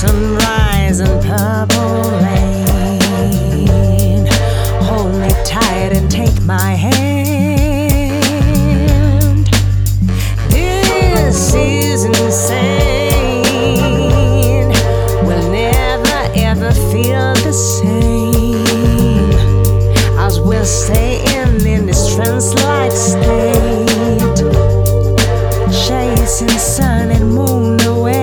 sunrise and purple rain. Hold me tight and take my hand. This is insane. We'll never ever feel the same as we'll stay in this trance-like state, chasing sun and moon away.